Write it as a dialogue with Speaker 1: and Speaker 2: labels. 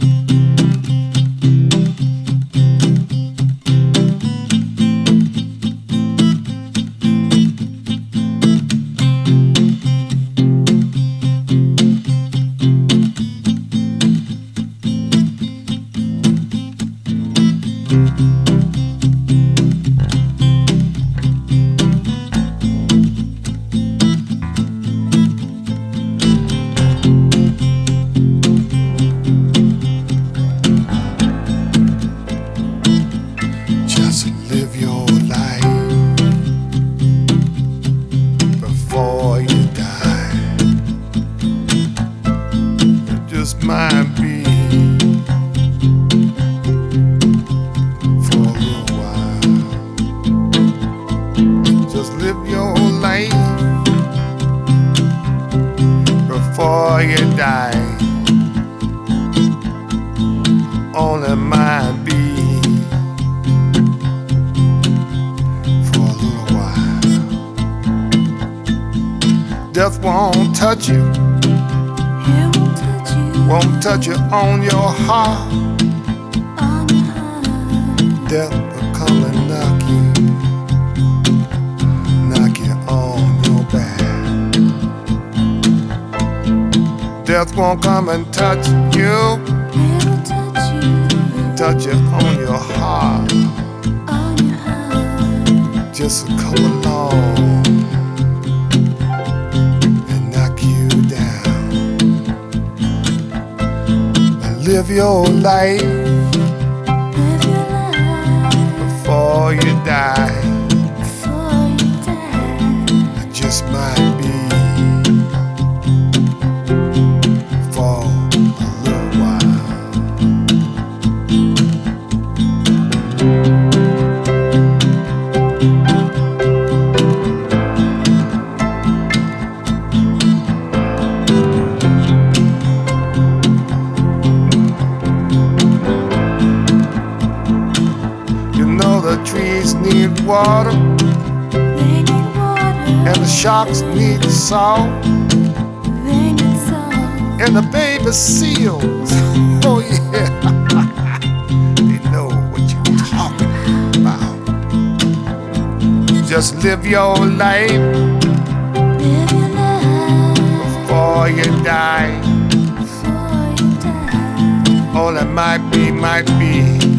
Speaker 1: Just live your life before you die. It just might be for a little while. Just live your life before you die. Only might be death won't touch you.
Speaker 2: It won't touch you.
Speaker 1: Won't touch you on your heart.
Speaker 2: On your heart.
Speaker 1: Death will come and knock you on your back. Death won't come and touch you.
Speaker 2: It will
Speaker 1: Touch you on your heart.
Speaker 2: on your heart.
Speaker 1: Just come along and knock you down. Live your life
Speaker 2: Live your life
Speaker 1: before you die.
Speaker 2: before you die.
Speaker 1: It just might be for a little while. You know the trees need water
Speaker 2: They need water.
Speaker 1: and the sharks need salt.
Speaker 2: They need salt.
Speaker 1: And the baby seals, oh yeah, they know what you're talking about. Just live your life
Speaker 2: Live your life
Speaker 1: before you die.
Speaker 2: before you die.
Speaker 1: All that might be